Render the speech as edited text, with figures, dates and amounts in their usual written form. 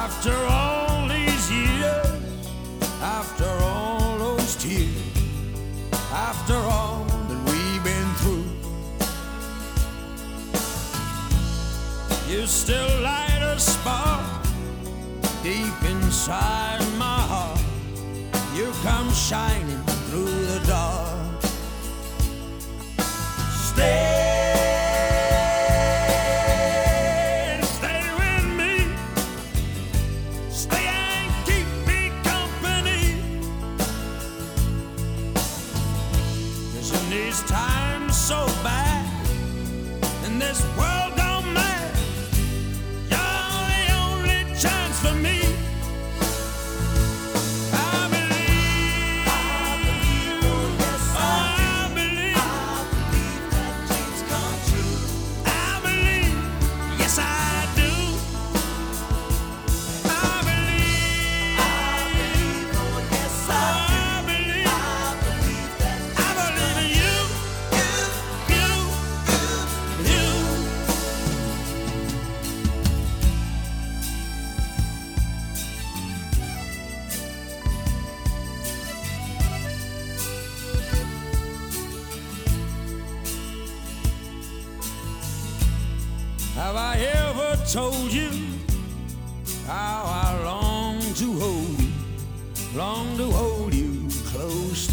After all these years, after all those tears, after all that we've been through, you still light a spark deep inside my heart. You come shining through the dark. Stay. In these times so bad, and this world don't matter, you're the only chance for me. I believe, oh yes, I believe that dreams come true. I believe, yes I do. I believe, oh yes I believe. Have I ever told you how I long to hold you close